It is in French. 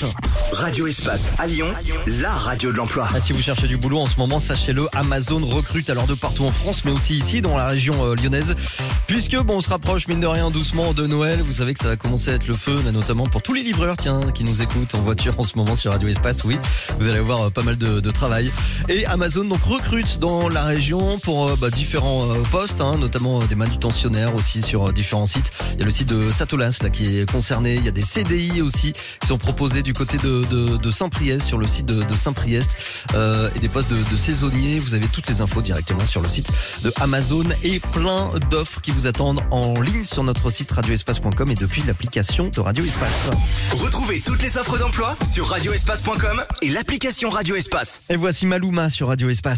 Espace. Radio Espace à Lyon, la radio de l'emploi. Ah, si vous cherchez du boulot en ce moment, sachez-le, Amazon recrute alors de partout en France, mais aussi ici dans la région lyonnaise. Puisque on se rapproche mine de rien doucement de Noël, vous savez que ça va commencer à être le feu, notamment pour tous les livreurs qui nous écoutent en voiture en ce moment sur Radio Espace. Oui, vous allez avoir pas mal de travail. Et Amazon donc recrute dans la région pour différents postes, notamment des manutentionnaires aussi sur différents sites. Il y a le site de Satolas là qui est concerné. Il y a des CDI aussi qui sont proposés du côté de Saint-Priest, sur le site de Saint-Priest, et des postes de saisonniers. Vous avez toutes les infos directement sur le site de Amazon et plein d'offres qui vous attendent en ligne sur notre site radioespace.com et depuis l'application de Radio Espace. Retrouvez toutes les offres d'emploi sur radioespace.com et l'application Radio Espace. Et voici Maluma sur Radio Espace.